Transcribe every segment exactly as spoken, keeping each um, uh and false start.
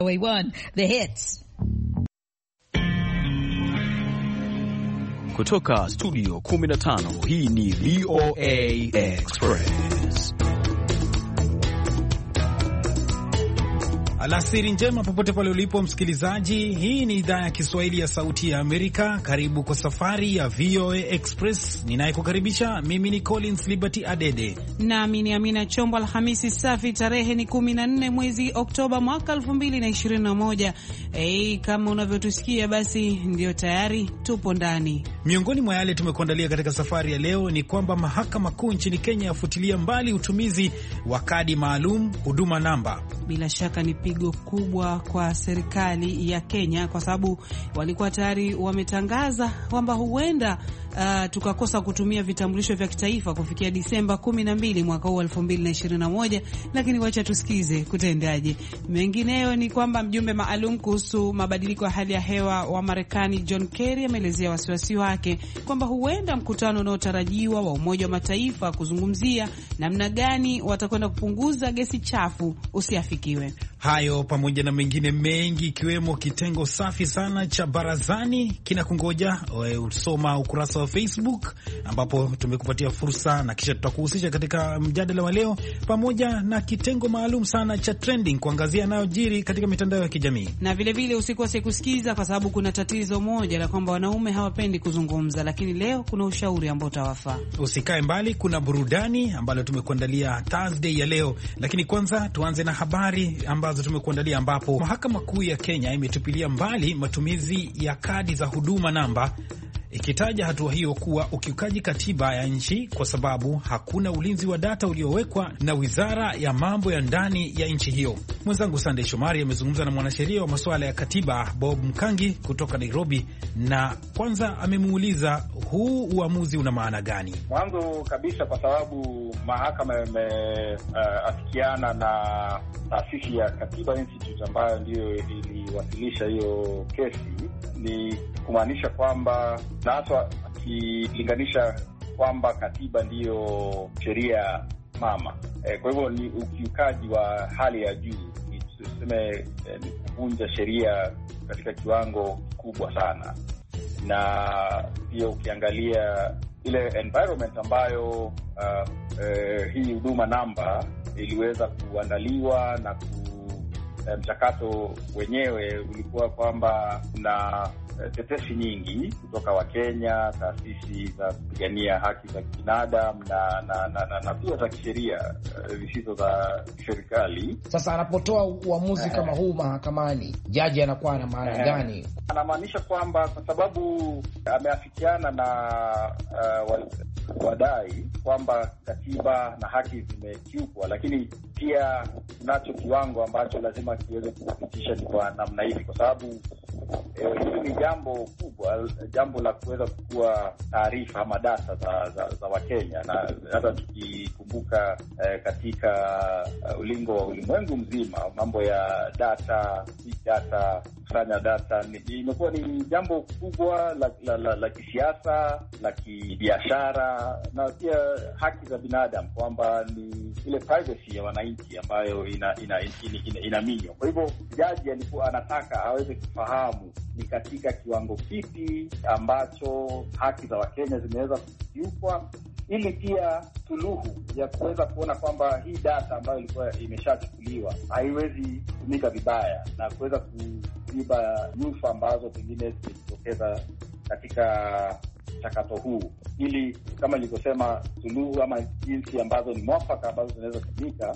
The hits. Kutoka studio kumi na tano, hii ni V O A Express. Alasiri njema popote pale ulipo msikilizaji. Hii ni idhaa ya Kiswahili ya Sauti ya Amerika. Karibu kwa safari ya V O A Express. Ninayekukaribisha mimi ni Collins Liberty Adede. Nami ni Amina Chombo. Alhamisi safi, tarehe ni kumi na nne mwezi Oktoba mwaka elfu mbili na ishirini na moja. Hey, kama unavyotusikia basi ndio tayari tupo ndani. Miongoni mwa yale tumekuandalia katika safari ya leo ni kwamba mahakama kuu nchini Kenya yafutilia mbali utumizi wa kadi maalum huduma namba. Bila shaka ni pigo kubwa kwa serikali ya Kenya kwa sababu walikuwa tayari wametangaza kwamba huenda uh, tukakosa kutumia vitambulisho vya kitaifa kufikia Disemba kumi na mbili mwaka huu elfu mbili na ishirini na moja, lakini wacha tusikize kutendaje. Mengineyo ni kwamba mjumbe maalum kuhusu mabadiliko ya hali ya hewa wa Marekani John Kerry ameelezea wasiwasi wake kwamba huenda mkutano unaotarajiwa wa Umoja wa Mataifa kuzungumzia namna gani watakwenda kupunguza gesi chafu usiafikiwe. Hayo pamoja na mengine mengi ikiwemo kitengo safi sana cha barazani kinakungoja. Usoma ukurasa wa Facebook ambapo tumekupatia fursa na kisha tutakuhusisha katika mjadala wa leo, pamoja na kitengo maalum sana cha trending kuangazia yanayojiri katika mitandao ya kijamii. Na vile vile usikose kusikiza kwa sababu kuna tatizo moja la kwamba wanaume hawapendi kuzungumza, lakini leo kuna ushauri ambao utawafaa. Usikae mbali, kuna burudani ambalo tumekuandalia Thursday ya leo, lakini kwanza tuanze na habari ambazo tumekuandalia, ambapo mahakama kuu ya Kenya imetupilia mbali matumizi ya kadi za huduma namba, ikitaja hatua hiyo kuwa ukiukaji katiba ya nchi kwa sababu hakuna ulinzi wa data uliowekwa na wizara ya mambo ya ndani ya nchi hiyo. Mwenzangu Sunday Shomari amezungumza na mwanasheria wa masuala ya katiba Bob Mkangi kutoka Nairobi, na kwanza amemuuliza huu uamuzi una maana gani. Mwanzo kabisa, kwa sababu mahakama imeafikiana uh, na taasisi ya Katiba Institute ambayo ndiyo iliwasilisha hiyo kesi, ni kumaanisha kwamba na hasa akilinganisha kwamba katiba ndiyo sheria mama. E, kwa hivyo ni ukiukaji wa hali ya juu, ni tuseme e, ni kuvunja sheria katika kiwango kikubwa sana. Na pia ukiangalia ile environment ambayo uh, uh, hii huduma namba iliweza kuandaliwa na ku, uh, mchakato wenyewe ulikuwa kwamba kuna tetesi nyingi kutoka Wakenya, taasisi za kupigania haki za binadamu na na, na, na, na pia za kisheria zisizo uh, za serikali. Sasa anapotoa uamuzi uh, kama huu mahakamani, jaji anakuwa na maana uh, gani? Anamaanisha kwamba kwa sababu ameafikiana na uh, wadai kwamba katiba na haki zimekiukwa, lakini pia nacho kiwango ambacho lazima kiweze kupitisha ni kwa namna hivi, kwa sababu hili eh, ni jambo kubwa, jambo la kuweza kukua taarifa ama data za, za, za Wakenya. Na hata tukikumbuka eh, katika uh, ulingo wa ulimwengu mzima, mambo ya data, big data, kusanya data imekuwa ni jambo kubwa la, la, la, la kisiasa, la kibiashara na pia haki za binadamu, kwamba ni ile privacy ya wananchi ambayo ina ina ina, ina, ina kwa hivyo jaji alikuwa anataka aweze kufahamu ni katika kiwango kipi ambacho haki za Wakenya zimeweza kukiukwa, ili pia suluhu ya kuweza kuona kwamba hii data ambayo ilikuwa imeshachukuliwa haiwezi kutumika vibaya na kuweza kuiba nyufa ambazo pengine zimejitokeza katika mchakato huu, ili kama nilivyosema, suluhu ama jinsi ambazo ni mwafaka ambazo zinaweza kutumika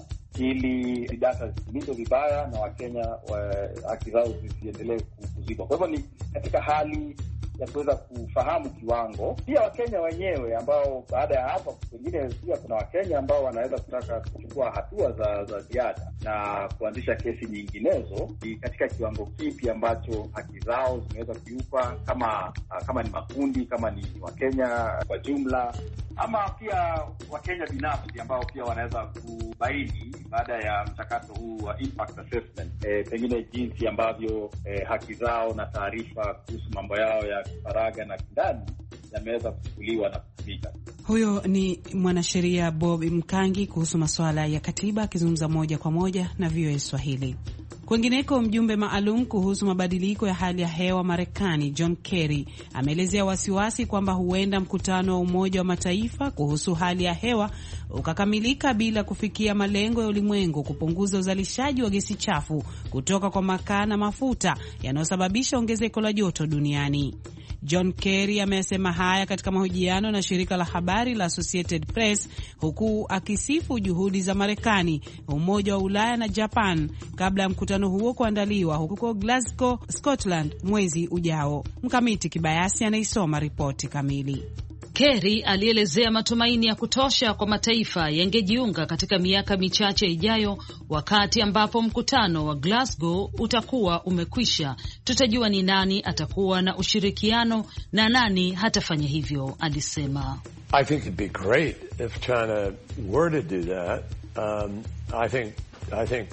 ili data zitumike vibaya na Wakenya haki zao zisiendelee kuzibwa. Kwa hivyo ni katika hali ya kuweza kufahamu kiwango. Pia Wakenya wenyewe ambao baada ya hapo pengine pia kuna Wakenya ambao wanaweza kutaka kuchukua hatua za za ziada na kuanzisha kesi nyinginezo, katika kiwango kipi ambacho haki zao zimeweza kukiukwa, kama kama ni makundi, kama ni Wakenya kwa jumla, ama pia Wakenya binafsi ambao pia wanaweza kubaini baada ya mchakato huu wa impact assessment, e, pengine jinsi ambavyo e, haki zao na taarifa kuhusu mambo yao ya faragha na kindani yameweza kuchukuliwa na kutumika. Huyo ni mwanasheria Bob Mkangi kuhusu masuala ya katiba, akizungumza moja kwa moja na V O A Swahili. Kwengineko, mjumbe maalum kuhusu mabadiliko ya hali ya hewa Marekani John Kerry ameelezea wasiwasi kwamba huenda mkutano wa Umoja wa Mataifa kuhusu hali ya hewa ukakamilika bila kufikia malengo ya ulimwengu kupunguza uzalishaji wa gesi chafu kutoka kwa makaa na mafuta yanayosababisha ongezeko la joto duniani. John Kerry amesema haya katika mahojiano na shirika la habari la Associated Press, huku akisifu juhudi za Marekani, Umoja wa Ulaya na Japan kabla ya mkutano huo kuandaliwa huko Glasgow, Scotland mwezi ujao. Mkamiti Kibayasi anaisoma ripoti kamili. Kerry alielezea matumaini ya kutosha kwa mataifa yangejiunga katika miaka michache ijayo, wakati ambapo mkutano wa Glasgow utakuwa umekwisha. Tutajua ni nani atakuwa na ushirikiano na nani hatafanya hivyo, alisema. I think it'd be great if China were to do that. Um, I think I think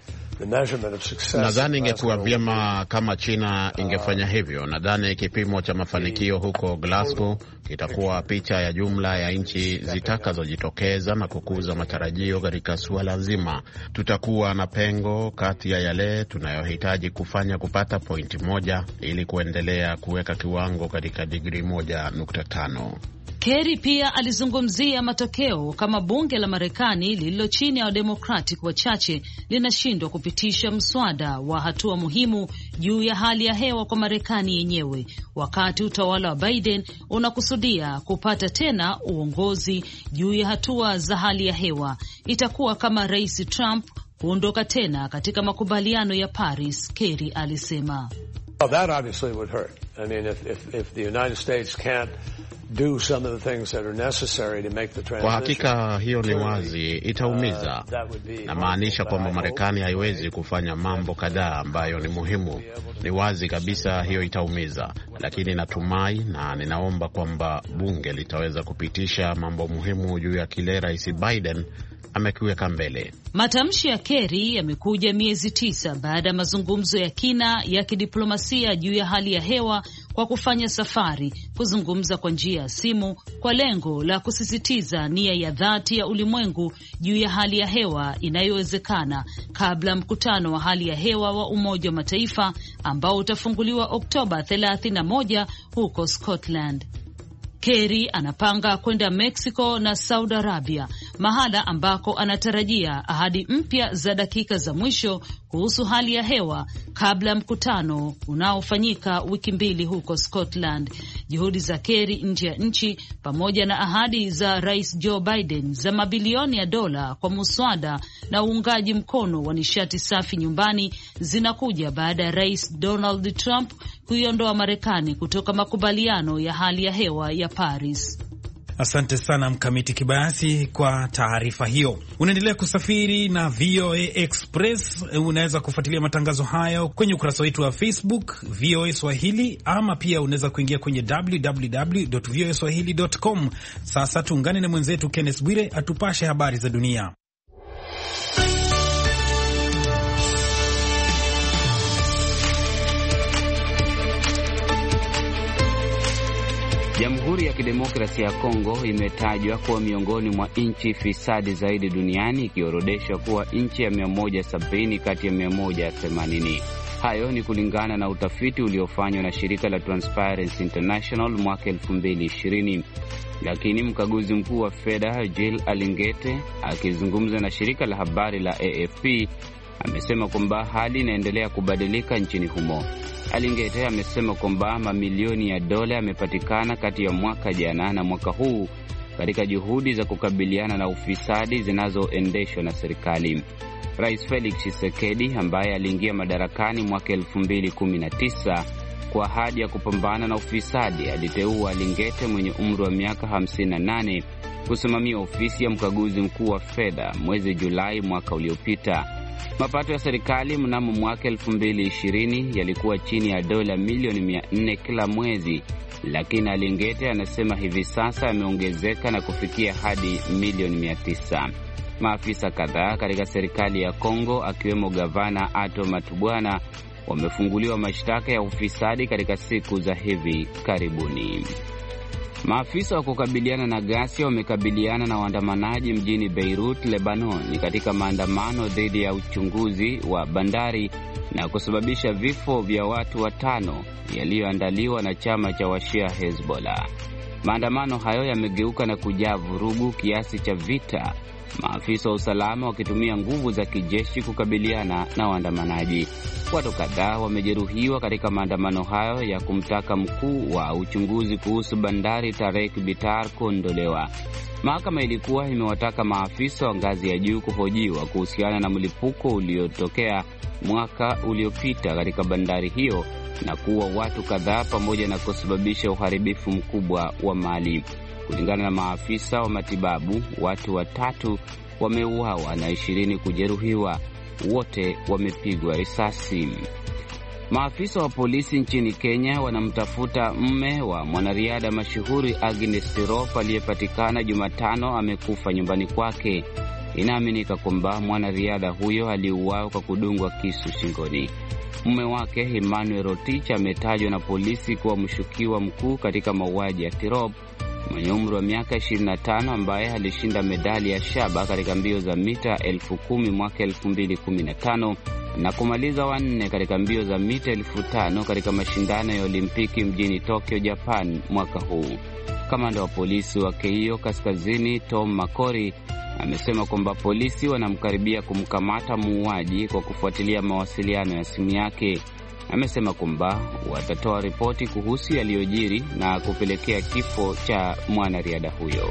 Nadhani ingekuwa vyema kama China ingefanya hivyo. Nadhani kipimo cha mafanikio huko Glasgow kitakuwa picha ya jumla ya nchi zitakazojitokeza na kukuza matarajio katika suala zima. Tutakuwa na pengo kati ya yale tunayohitaji kufanya kupata pointi moja ili kuendelea kuweka kiwango katika digrii moja nukta tano. Kerry pia alizungumzia matokeo kama bunge la Marekani lililo chini ya Democratic wachache linashindwa kupitisha mswada wa hatua muhimu juu ya hali ya hewa kwa Marekani yenyewe, wakati utawala wa Biden unakusudia kupata tena uongozi juu ya hatua za hali ya hewa. Itakuwa kama Rais Trump kuondoka tena katika makubaliano ya Paris, Kerry alisema. Well, that obviously would hurt. I mean, if if if the United States can't do some of the things that are necessary to make the transition. Kwa hakika hiyo ni wazi itaumiza. Uh, na maanisha kwamba Marekani haiwezi kufanya mambo kadhaa ambayo ni muhimu. Ni wazi kabisa hiyo itaumiza, lakini natumai na ninaomba kwamba bunge litaweza kupitisha mambo muhimu juu ya kile Rais Biden amekiweka mbele. Matamshi ya Kerry yamekuja miezi tisa baada ya mazungumzo ya kina ya kidiplomasia juu ya hali ya hewa kwa kufanya safari kuzungumza kwa njia ya simu kwa lengo la kusisitiza nia ya dhati ya ulimwengu juu ya hali ya hewa inayowezekana kabla mkutano wa hali ya hewa wa Umoja wa Mataifa ambao utafunguliwa Oktoba thelathini na moja huko Scotland. Kerry anapanga kwenda Mexico na Saudi Arabia, mahala ambako anatarajia ahadi mpya za dakika za mwisho kuhusu hali ya hewa kabla ya mkutano unaofanyika wiki mbili huko Scotland. Juhudi za Kerry nje ya nchi pamoja na ahadi za Rais Joe Biden za mabilioni ya dola kwa muswada na uungaji mkono wa nishati safi nyumbani zinakuja baada ya Rais Donald Trump kuiondoa Marekani kutoka makubaliano ya hali ya hewa ya Paris. Asante sana Mkamiti Kibayasi kwa taarifa hiyo. Unaendelea kusafiri na V O A Express. Unaweza kufuatilia matangazo hayo kwenye ukurasa wetu wa Facebook V O A Swahili, ama pia unaweza kuingia kwenye w w w dot v o a swahili dot com. Sasa tuungane na mwenzetu Kenneth Bwire atupashe habari za dunia. Jamhuri ya Kidemokrasia ya Kongo imetajwa kuwa miongoni mwa nchi fisadi zaidi duniani, ikiorodeshwa kuwa nchi ya mia moja sabini kati ya mia moja themanini. Hayo ni kulingana na utafiti uliofanywa na shirika la Transparency International mwaka elfu mbili ishirini. Lakini mkaguzi mkuu wa fedha Jill Alingete akizungumza na shirika la habari la A F P amesema kwamba hali inaendelea kubadilika nchini humo. Alingete amesema kwamba mamilioni ya dola yamepatikana kati ya mwaka jana na mwaka huu katika juhudi za kukabiliana na ufisadi zinazoendeshwa na serikali. Rais Felix Tshisekedi ambaye aliingia madarakani mwaka elfu mbili kumi na tisa kwa ahadi ya kupambana na ufisadi aliteua Alingete mwenye umri wa miaka hamsini na nane kusimamia ofisi ya mkaguzi mkuu wa fedha mwezi Julai mwaka uliopita. Mapato ya serikali mnamo mwaka elfu mbili ishirini yalikuwa chini ya dola milioni mia nne kila mwezi, lakini Alingete anasema hivi sasa yameongezeka na kufikia hadi milioni mia tisa. Maafisa kadhaa katika serikali ya Kongo akiwemo gavana Ato Matubwana wamefunguliwa mashtaka ya ufisadi katika siku za hivi karibuni. Maafisa wa kukabiliana na ghasia wamekabiliana na waandamanaji mjini Beirut, Lebanon, katika maandamano dhidi ya uchunguzi wa bandari na kusababisha vifo vya watu watano yaliyoandaliwa na chama cha Washia Hezbollah. Maandamano hayo yamegeuka na kujaa vurugu kiasi cha vita, maafisa wa usalama wakitumia nguvu za kijeshi kukabiliana na waandamanaji. Watu kadhaa wamejeruhiwa katika maandamano hayo ya kumtaka mkuu wa uchunguzi kuhusu bandari Tarek Bitar kuondolewa. Mahakama ilikuwa imewataka maafisa wa ngazi ya juu kuhojiwa kuhusiana na mlipuko uliotokea mwaka uliopita katika bandari hiyo na kuua watu kadhaa pamoja na kusababisha uharibifu mkubwa wa mali. Kulingana na maafisa wa matibabu, watu watatu wameuawa na ishirini kujeruhiwa. Wote wamepigwa risasi. Maafisa wa polisi nchini Kenya wanamtafuta mme wa mwanariadha mashuhuri Agnes Tirop aliyepatikana Jumatano amekufa nyumbani kwake. Inaaminika kwamba mwanariadha huyo aliuawa kwa kudungwa kisu shingoni. Mume wake Emmanuel Rotich ametajwa na polisi kuwa mshukiwa mkuu katika mauaji ya Tirop mwenye umri wa miaka ishirini na tano ambaye alishinda medali ya shaba katika mbio za mita elfu kumi mwaka elfu mbili kumi na tano na kumaliza wanne katika mbio za mita elfu tano katika mashindano ya Olimpiki mjini Tokyo, Japan mwaka huu. Kamanda wa polisi wa Keio Kaskazini Tom Makori amesema kwamba polisi wanamkaribia kumkamata muuaji kwa kufuatilia mawasiliano ya simu yake. Amesema kwamba watatoa ripoti kuhusu yaliyojiri na kupelekea kifo cha mwanariadha huyo.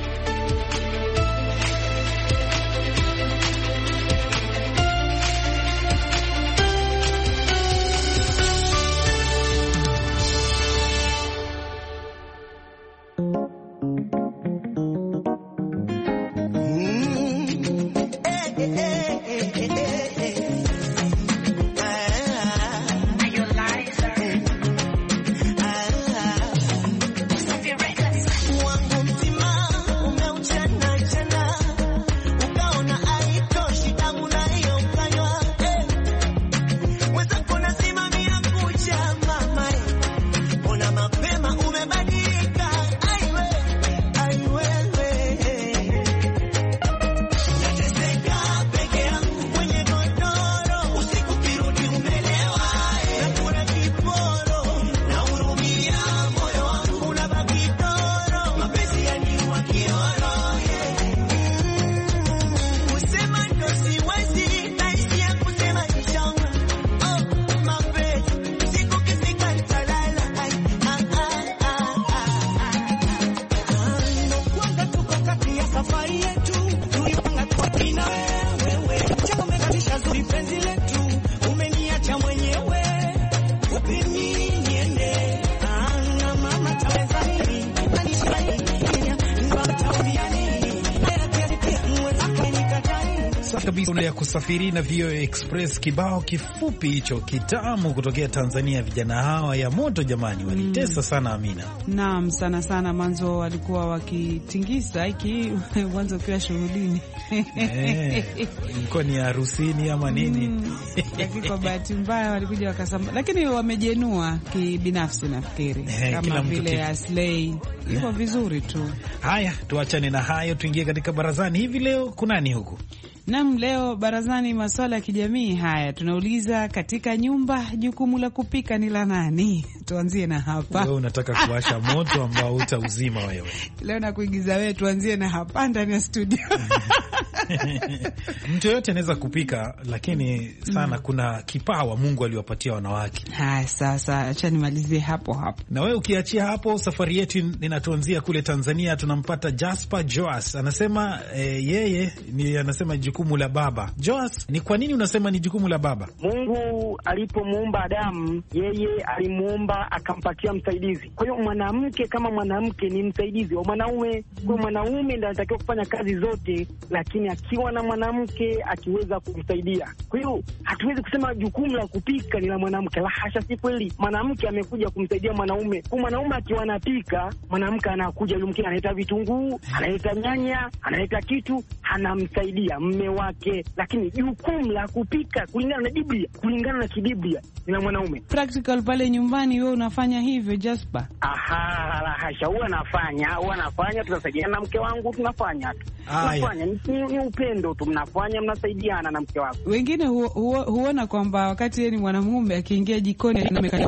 Kabisa ya kusafiri na V O A Express, kibao kifupi hicho kitamu kutokea Tanzania. Vijana hawa ya moto jamani, walitesa sana Amina. Naam, sana sana. Mwanzo walikuwa wakitingisa hiki mwanzo ukiwa shuhudini. Eh, ilikuwa ni harusini ama nini? Mm, lakini kwa bahati mbaya walikuja wakasamba, lakini wamejenua kibinafsi nafikiri. Eh, kama vile Aslay iko vizuri tu. Haya, tuachane na hayo, tuingie katika barazani. Hivi leo kunani huku? Naam, leo barazani masuala ya kijamii. Haya, tunauliza katika nyumba jukumu la kupika ni la nani? Tuanzie na hapa. Leo unataka kuwasha moto ambao utauzima wewe. Leo na kuigiza wewe, tuanzie na hapa ndani ya studio. Mtu yote anaweza kupika, lakini sana mm. kuna kipawa Mungu aliwapatia wanawake. Haya, sasa acha nimalizie hapo hapo. Na wewe ukiachia hapo, safari yetu inatuanzia kule Tanzania. Tunampata Jasper Joas, anasema eh, yeye ni anasema jukumu la baba. Joas, ni kwa nini unasema ni jukumu la baba? Mungu alipomuumba Adamu, yeye alimuumba akampatia msaidizi. Kwa hiyo mwanamke kama mwanamke ni msaidizi wa mwanaume. Kwa mwanaume ndiye anatakiwa kufanya kazi zote, lakini akiwa na mwanamke akiweza kumsaidia. Kwa hiyo hatuwezi kusema jukumu la kupika ni la mwanamke. La hasha, si kweli. Mwanamke amekuja kumsaidia mwanaume. Kwa mwanaume akiwa anapika, mwanamke anakuja, yule mke analeta vitunguu, analeta nyanya, analeta kitu, anamsaidia mme mume wake, lakini jukumu la kupika kulingana na Biblia, kulingana na kibiblia ni la mwanaume. Practical pale nyumbani wewe unafanya hivyo Jasper? Aha, la hasha, huwa nafanya, huwa nafanya, tunasaidiana na mke wangu, tunafanya tu. Tunafanya ni, ni upendo tu, mnafanya, mnasaidiana na mke wako. Wengine hu, hu, huona kwamba wakati yeye ni mwanamume akiingia jikoni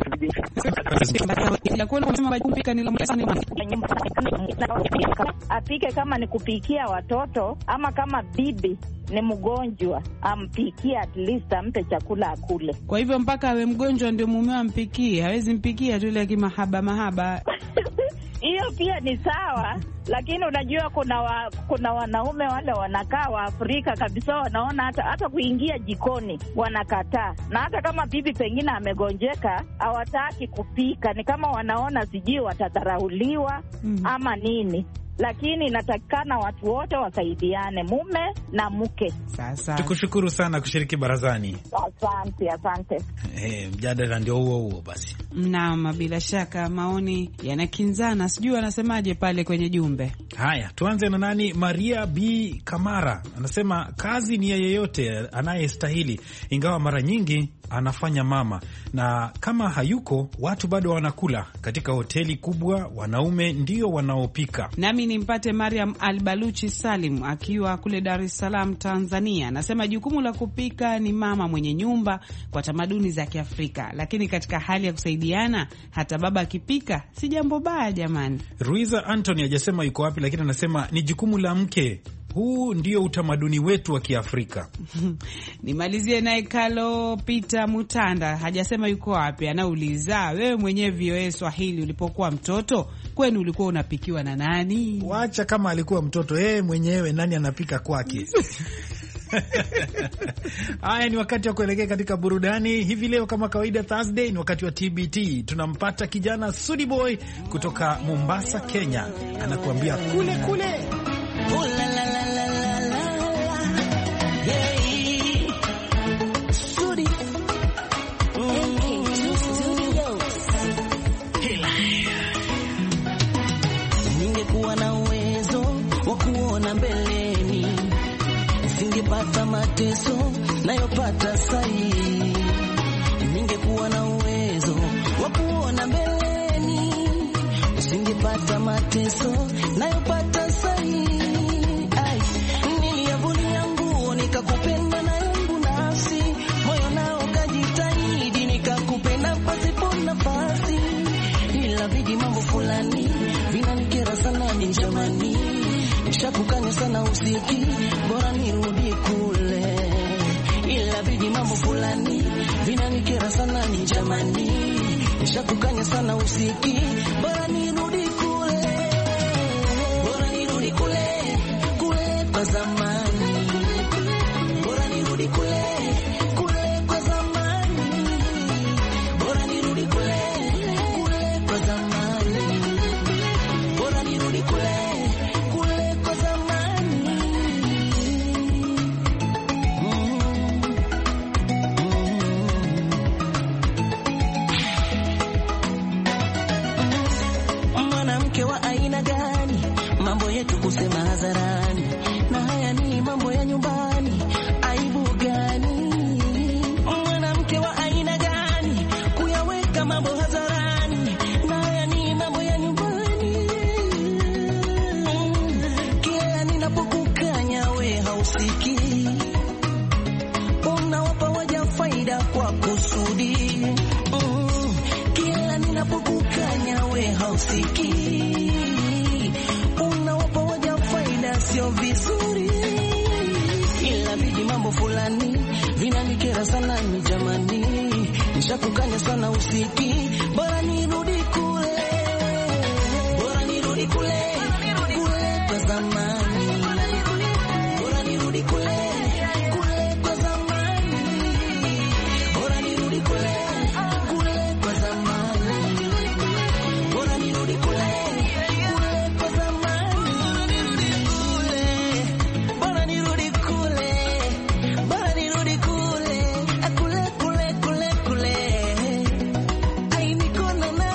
apike, kama ni kupikia watoto ama kama bibi ni mgonjwa ampikie, at least ampe chakula akule. Kwa hivyo mpaka awe mgonjwa ndio mume ampikie, hawezi mpikia tu ile kimahaba mahaba. Hiyo pia ni sawa, lakini unajua kuna wa, kuna wanaume wale wanakaa wa Afrika kabisa, wanaona hata hata kuingia jikoni wanakataa, na hata kama bibi pengine amegonjeka hawataki kupika, ni kama wanaona sijui watadharauliwa mm. ama nini. Lakini inatakikana watu wote wasaidiane, mume na mke. Sasa tukushukuru sana kushiriki barazani. Asante, asante. Eh, mjadala ndio huo huo basi. Naam, bila shaka maoni yanakinzana, sijui wanasemaje pale kwenye jumbe. Haya, tuanze na nani? Maria B Kamara anasema kazi ni ya yeyote anayestahili, ingawa mara nyingi anafanya mama, na kama hayuko watu bado wanakula. Katika hoteli kubwa wanaume ndio wanaopika. Nami nimpate Mariam Albaluchi Salim akiwa kule Dar es Salaam Tanzania, anasema jukumu la kupika ni mama mwenye nyumba kwa tamaduni za Kiafrika, lakini katika hali ya kusaidiana hata baba akipika si jambo baya jamani. Ruiza Anthony hajasema yuko wapi, lakini anasema ni jukumu la mke. Huu ndio utamaduni wetu wa Kiafrika. Nimalizie naye Kalo Peter Mutanda, hajasema yuko wapi, anauliza wewe mwenyewe V O A Swahili ulipokuwa mtoto kwenu ulikuwa unapikiwa na nani? Wacha kama alikuwa mtoto yeye mwenyewe, nani anapika kwake? Haya, ni wakati wa kuelekea katika burudani. Hivi leo kama kawaida Thursday ni wakati wa T B T. Tunampata kijana Sudi Boy kutoka Mombasa, Kenya. Anakuambia kule kule. Oh, la, la, la, la, la, la. Yeah. Sudi. Ningekuwa na uwezo wa kuona mbeleni, nisingepata mateso nayopata sahi. Ningekuwa na uwezo wa kuona mbeleni, nisingepata mateso nayopata sahi. Niliyavulia nguo nikakupenda na yangu nafsi, moyo nao kajitahidi nikakupenda pasipo nafasi, ila viji mambo fulani vinanikera sana ni jamani, nishakukanya sana usiki, bora nirudi kule, ila viji mambo fulani vinanikera sana ni jamani, nishakukanya sana usiki, bora nirudi kule, bora nirudi kule kule kwa zamani, bora nirudi kule kule kwa zamani, bora nirudi kule kule kwa zamani, bora nirudi kule kule kwa zamani. Mwanamke wa aina gani? Mambo yetu kusema hadharani, na haya ni mambo ya nyumbani, aibu gani? Mwanamke wa aina gani? Kuyaweka mambo hadharani, na haya ni mambo ya nyumbani. Kila ninapokukanya we hausiki, unawapa waja faida kwa kusudi. Kila ninapokukanya we hausiki, unawapa waja faida sio vizuri, ila viji mambo fulani vinanikera sana ni jamani, nishakukanya sana usiki, bora nirudi kule, bora nirudi kule kule kwa zamani, bora nirudi kule kule kwa zamani, bora nirudi kule kule kwa zamani, bora nirudi kule kule kwa zamani, bora nirudi kule, bora nirudi kule kule kule kule kule, ai niko na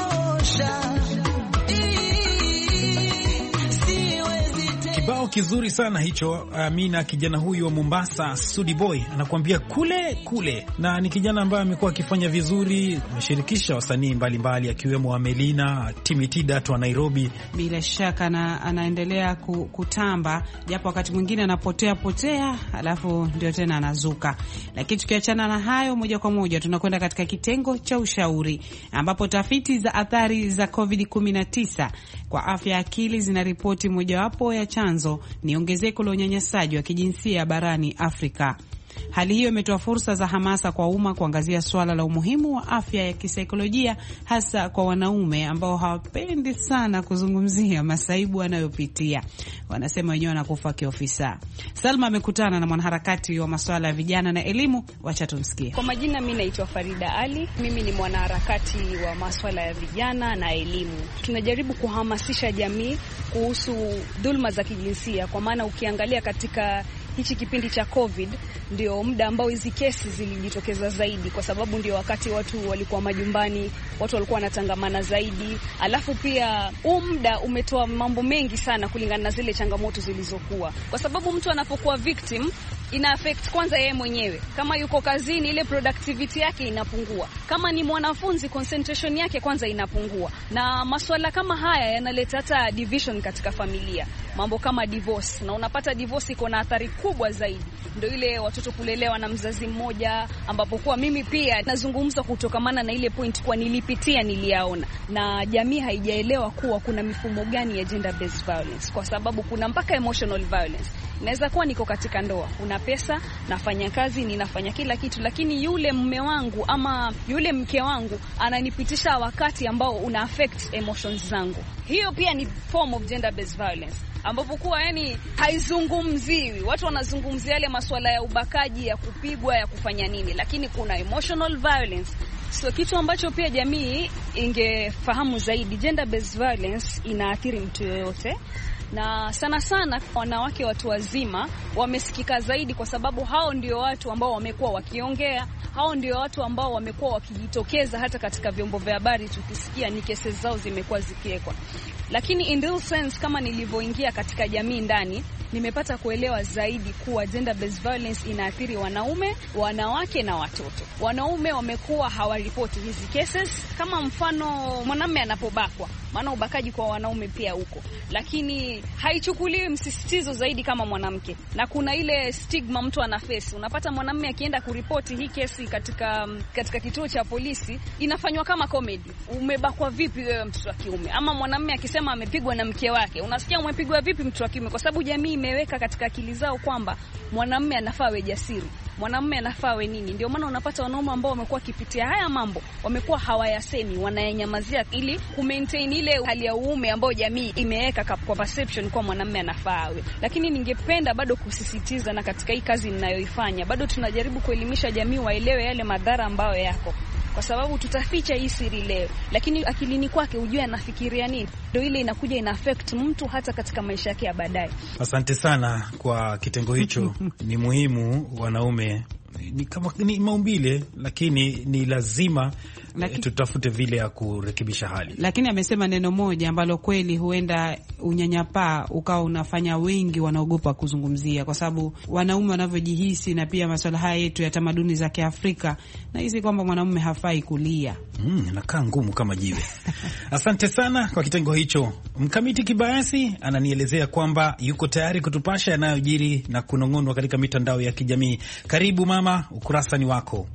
kizuri sana hicho. Amina, kijana huyu wa Mombasa, Sudi Boy, anakuambia kule kule, na ni kijana ambaye amekuwa akifanya vizuri, ameshirikisha wasanii mbalimbali akiwemo Amelina, Timitida wa Nairobi. Bila shaka na, anaendelea kutamba, japo wakati mwingine anapotea potea, alafu ndio tena anazuka. Lakini tukiachana na hayo, moja kwa moja tunakwenda katika kitengo cha ushauri, ambapo tafiti za athari za covid kumi na tisa kwa afya ya akili zinaripoti mojawapo ya chanzo ni ongezeko la unyanyasaji wa kijinsia barani Afrika. Hali hiyo imetoa fursa za hamasa kwa umma kuangazia swala la umuhimu wa afya ya kisaikolojia, hasa kwa wanaume ambao hawapendi sana kuzungumzia masaibu wanayopitia. Wanasema wenyewe wanakufa kiofisa. Salma amekutana na mwanaharakati wa masuala ya vijana na elimu, wacha tumsikie. Kwa majina, mimi naitwa Farida Ali. Mimi ni mwanaharakati wa masuala ya vijana na elimu. Tunajaribu kuhamasisha jamii kuhusu dhulma za kijinsia, kwa maana ukiangalia katika hichi kipindi cha COVID ndio muda ambao hizi kesi zilijitokeza zaidi, kwa sababu ndio wakati watu walikuwa majumbani, watu walikuwa wanatangamana zaidi. Alafu pia huu muda umetoa mambo mengi sana kulingana na zile changamoto zilizokuwa, kwa sababu mtu anapokuwa victim ina affect kwanza yeye mwenyewe. Kama yuko kazini, ile productivity yake inapungua. Kama ni mwanafunzi, concentration yake kwanza inapungua. Na masuala kama haya yanaleta hata division katika familia. Mambo kama divorce, na unapata divorce iko na athari kubwa zaidi. Ndio ile watoto kulelewa na mzazi mmoja, ambapo kwa mimi pia nazungumza kutokamana na ile point kwa nilipitia, niliaona. Na jamii haijaelewa kuwa kuna mifumo gani ya gender based violence, kwa sababu kuna mpaka emotional violence. Naweza kuwa niko katika ndoa, una pesa, nafanya kazi, ninafanya kila kitu, lakini yule mume wangu ama yule mke wangu ananipitisha wakati ambao una affect emotions zangu. Hiyo pia ni form of gender based violence, ambapo kuwa yani haizungumziwi. Watu wanazungumzia yale masuala ya ubakaji, ya kupigwa, ya kufanya nini, lakini kuna emotional violence. So kitu ambacho pia jamii ingefahamu zaidi, gender based violence inaathiri mtu yoyote, na sana sana wanawake watu wazima wamesikika zaidi, kwa sababu hao ndio watu ambao wamekuwa wakiongea, hao ndio watu ambao wamekuwa wakijitokeza hata katika vyombo vya habari, tukisikia ni kesi zao zimekuwa zikiwekwa. Lakini in real sense, kama nilivyoingia katika jamii ndani, nimepata kuelewa zaidi kuwa gender based violence inaathiri wanaume, wanawake na watoto. Wanaume wamekuwa hawaripoti hizi cases, kama mfano mwanamume anapobakwa, maana ubakaji kwa wanaume pia uko, lakini haichukuliwi msisitizo zaidi kama mwanamke. Na kuna ile stigma mtu ana face. Unapata mwanamume akienda kuripoti hii kesi katika katika kituo cha polisi, inafanywa kama comedy. Umebakwa vipi wewe mtoto wa kiume? Ama mwanamume akisema amepigwa na mke wake, unasikia umepigwa vipi mtoto wa kiume? Kwa sababu jamii imeweka katika akili zao kwamba mwanamume anafaa awe jasiri, mwanamume anafaa awe nini. Ndio maana unapata wanaume ambao wamekuwa kipitia haya mambo wamekuwa hawayasemi, wanayanyamazia ili ku maintain ile hali ya uume ambayo jamii imeweka kwa perception kwa mwanamume anafaa awe. Lakini ningependa bado kusisitiza, na katika hii kazi ninayoifanya bado tunajaribu kuelimisha jamii waelewe yale madhara ambayo yako, kwa sababu tutaficha hii siri leo, lakini akilini kwake ujue anafikiria nini, ndio ile inakuja ina affect mtu hata katika maisha yake ya baadaye. Asante sana kwa kitengo hicho. Ni muhimu, wanaume ni kama ni maumbile, lakini ni lazima Laki... tutafute vile ya kurekebisha hali. Lakini amesema neno moja ambalo kweli huenda unyanyapaa ukawa unafanya wengi wanaogopa kuzungumzia, kwa sababu wanaume wanavyojihisi, na pia masuala haya yetu ya tamaduni za Kiafrika, na hisi kwamba mwanamume hafai kulia. Mm, nakaa ngumu kama jiwe. Asante sana kwa kitengo hicho. Mkamiti Kibayasi ananielezea kwamba yuko tayari kutupasha yanayojiri na kunong'onwa katika mitandao ya kijamii. Karibu mama, ukurasa ni wako.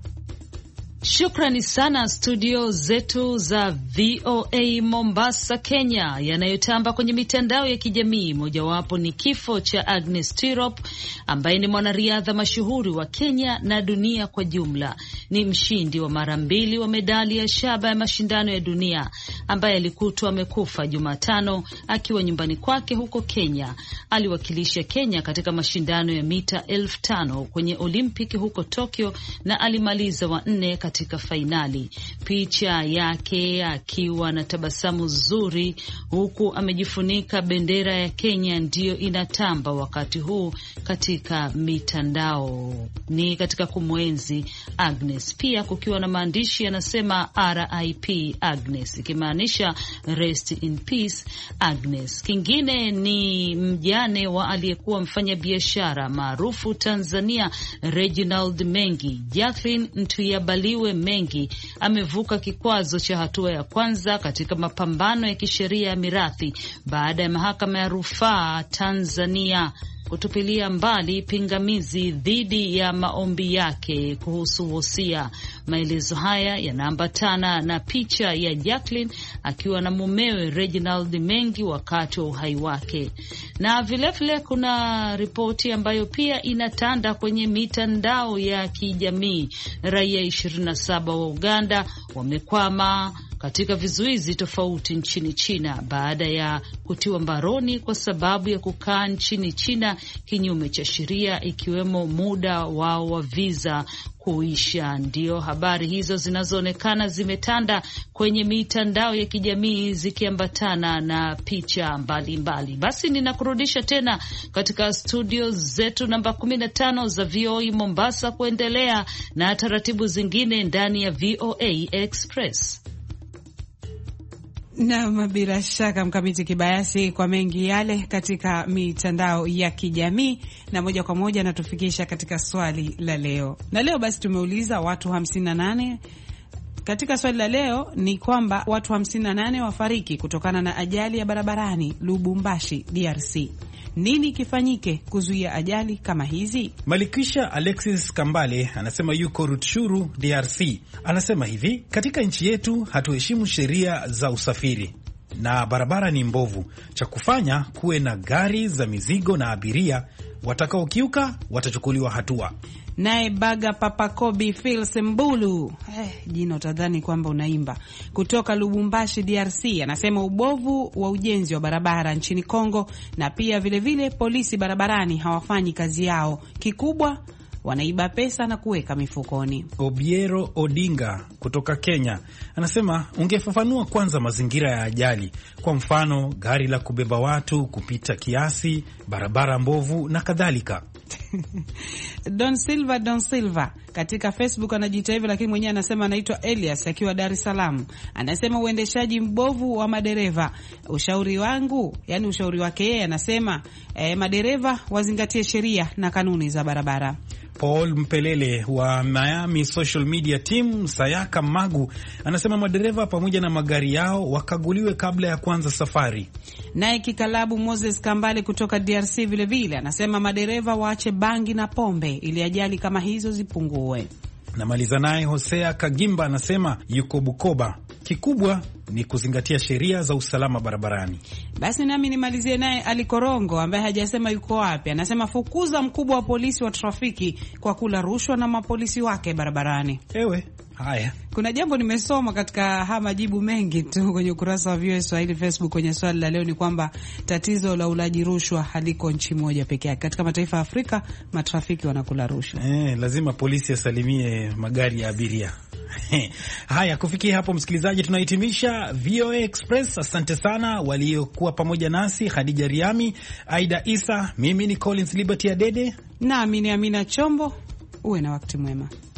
Shukrani sana studio zetu za V O A Mombasa, Kenya, yanayotamba kwenye mitandao ya kijamii. Mojawapo ni kifo cha Agnes Tirop ambaye ni mwanariadha mashuhuri wa Kenya na dunia kwa jumla. Ni mshindi wa mara mbili wa medali ya shaba ya mashindano ya dunia, ambaye alikutwa amekufa Jumatano akiwa nyumbani kwake huko Kenya. Aliwakilisha Kenya katika mashindano ya mita elfu tano kwenye Olimpiki huko Tokyo na alimaliza wa nne katika fainali. Picha yake akiwa na tabasamu zuri huku amejifunika bendera ya Kenya ndiyo inatamba wakati huu katika mitandao, ni katika kumwenzi Agnes. Pia kukiwa na maandishi yanasema R I P Agnes, ikimaanisha rest in peace Agnes. Kingine ni mjane wa aliyekuwa mfanya biashara maarufu Tanzania Reginald Mengi. Jacqueline Ntuyabaliwe Mengi amevuka kikwazo cha hatua ya kwanza katika mapambano ya kisheria ya mirathi baada ya mahakama ya rufaa Tanzania kutupilia mbali pingamizi dhidi ya maombi yake kuhusu wosia. Maelezo haya yanaambatana na picha ya Jacqueline akiwa na mumewe Reginald Mengi wakati wa uhai wake. Na vilevile kuna ripoti ambayo pia inatanda kwenye mitandao ya kijamii. Raia ishirini na saba wa Uganda wamekwama katika vizuizi tofauti nchini China baada ya kutiwa mbaroni kwa sababu ya kukaa nchini China kinyume cha sheria, ikiwemo muda wao wa visa kuisha. Ndio habari hizo zinazoonekana zimetanda kwenye mitandao ya kijamii zikiambatana na picha mbalimbali mbali. Basi ninakurudisha tena katika studio zetu namba kumi na tano za V O A Mombasa kuendelea na taratibu zingine ndani ya V O A Express. Na bila shaka Mkamiti Kibayasi kwa mengi yale katika mitandao ya kijamii, na moja kwa moja natufikisha katika swali la leo. Na leo basi tumeuliza watu hamsini na nane. Katika swali la leo ni kwamba watu hamsini na nane wafariki kutokana na ajali ya barabarani Lubumbashi, D R C. Nini kifanyike kuzuia ajali kama hizi? Malikisha Alexis Kambale anasema yuko Rutshuru, D R C. Anasema hivi: katika nchi yetu hatuheshimu sheria za usafiri na barabara ni mbovu. Cha kufanya kuwe na gari za mizigo na abiria, watakaokiuka watachukuliwa hatua. Naye Baga Papakobi Phils Mbulu, eh, jina utadhani kwamba unaimba, kutoka Lubumbashi, D R C, anasema ubovu wa ujenzi wa barabara nchini Kongo na pia vile vile polisi barabarani hawafanyi kazi yao, kikubwa wanaiba pesa na kuweka mifukoni. Obiero Odinga kutoka Kenya anasema ungefafanua kwanza mazingira ya ajali, kwa mfano gari la kubeba watu kupita kiasi, barabara mbovu na kadhalika. Don Silva Don Silva katika Facebook anajiita hivyo, lakini mwenyewe anasema anaitwa Elias akiwa Dar es Salaam. Anasema uendeshaji mbovu wa madereva. Ushauri wangu, yani ushauri wake yeye anasema eh, madereva wazingatie sheria na kanuni za barabara. Paul Mpelele wa Miami Social Media Team Sayaka Magu anasema madereva pamoja na magari yao wakaguliwe kabla ya kuanza safari. Naye Kikalabu Moses Kambale kutoka D R C vile vile anasema madereva waache bangi na pombe ili ajali kama hizo zipungue. Namaliza naye Hosea Kagimba anasema yuko Bukoba, kikubwa ni kuzingatia sheria za usalama barabarani. Basi nami nimalizie naye Alikorongo ambaye hajasema yuko wapi. Anasema fukuza mkubwa wa polisi wa trafiki kwa kula rushwa na mapolisi wake barabarani. Ewe, haya. Kuna jambo nimesoma katika haya majibu mengi tu kwenye ukurasa wa V O A Swahili Facebook kwenye swali la leo, ni kwamba tatizo la ulaji rushwa haliko nchi moja pekee yake. Katika mataifa ya Afrika matrafiki wanakula rushwa. Eh, lazima polisi asalimie magari ya abiria. Haya, kufikia hapo msikilizaji, tunahitimisha V O A Express. Asante sana waliokuwa pamoja nasi, Khadija Riami, Aida Isa, mimi ni Collins Liberty Adede, nami ni Amina Chombo. Uwe na wakati mwema.